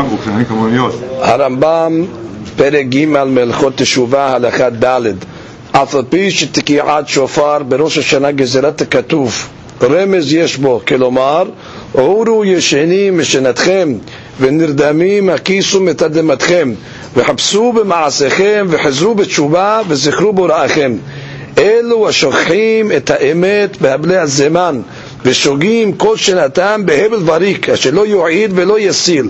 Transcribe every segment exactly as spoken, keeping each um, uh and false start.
הרמב"ם פרק ג' מהלכות תשובה הלכה ד' אף על פי שתקיעת שופר בראש השנה גזירת הכתוב רמז יש בו, כלומר עורו ישנים משנתכם ונרדמים הכיסו מתדמתכם וחפשו במעשיכם וחזרו בתשובה וזכרו בוראיכם. אלו השוכחים את האמת בהבלי הזמן ושוגים כל שנתם בהבל וריק אשר לא יועיל ולא יסיל.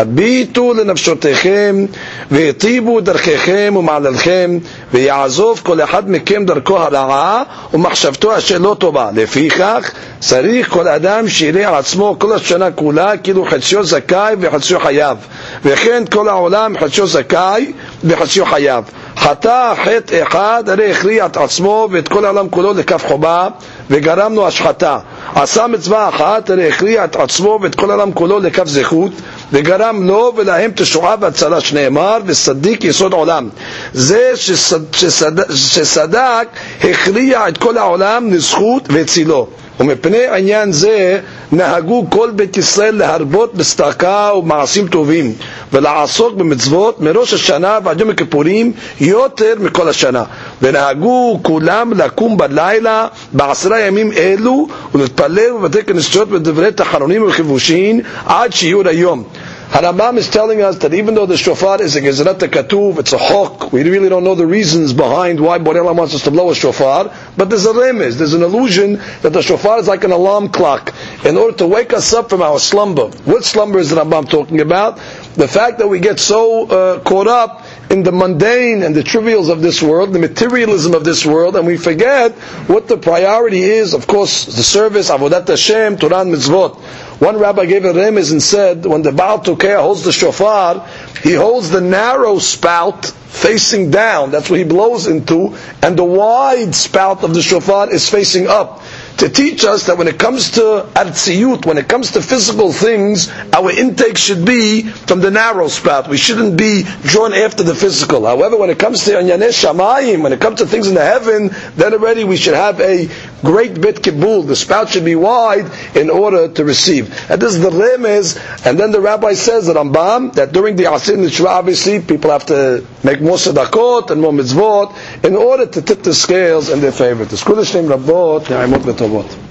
הביטו לנפשותיכם והטיבו דרכיכם ומעללכם ויעזוב כל אחד מכם דרכו הרעה ומחשבתו אשר לא טובה. לפיכך צריך כל אדם שיראה עצמו כל השנה כולה כאילו חציו זכאי וחציו חייב, וכן כל העולם חציו זכאי וחציו חייב. חטא חטא אחד הרי הכריע את עצמו ואת כל העולם כולו לכף חובה וגרם לו השחתה. עשה מצווה אחת הרי הכריע את עצמו ואת כל העולם כולו לכף זכות וגרם לו ולהם תשועה והצלה, שנאמר וסדיק יסוד עולם. זה שסד, שסד, שסדק הכריע את כל העולם לזכות והצילו. ומפני עניין זה נהגו כל בית ישראל להרבות בסתקה ובמעשים טובים ולעסוק במצוות מראש השנה ועד יום הכיפורים יותר מכל השנה, ונהגו כולם לקום בלילה בעשרה ימים אלו ולהתפלל בבתי כנסיות בדברי תחנונים וכיבושין עד שיעור היום. Harambam is telling us that even though the shofar is a gezerat katuv, it's a hawk, we really don't know the reasons behind why Borei Olam wants us to blow a shofar, but there's a remez, there's an illusion that the shofar is like an alarm clock in order to wake us up from our slumber. What slumber is the Rambam talking about? The fact that we get so uh, caught up in the mundane and the trivials of this world, the materialism of this world, and we forget what the priority is. Of course, the service, Avodat Hashem, Torah and Mitzvot. One rabbi gave a remez and said, when the Baal Tokeh holds the shofar, he holds the narrow spout facing down, that's what he blows into, and the wide spout of the shofar is facing up, to teach us that when it comes to artziyut, when it comes to physical things, our intake should be from the narrow spout. We shouldn't be drawn after the physical. However, when it comes to Anyanei Shamayim, when it comes to things in the heaven, then already we should have a great bit kibul. The spout should be wide in order to receive. And this is the remez. And then the rabbi says, the Rambam, that during the Asir Nishra, obviously, people have to make more sadaqot and more mitzvot in order to tip the scales in their favor.